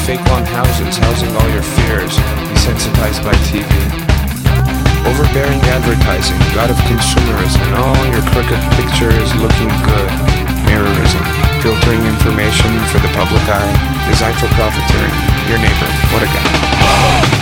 fake long houses housing all your fears, desensitized by TV. Overbearing advertising, god of consumerism, and all your crooked pictures looking good. Mirrorism, filtering information for the public eye, designed for profiteering. Your neighbor, what a guy.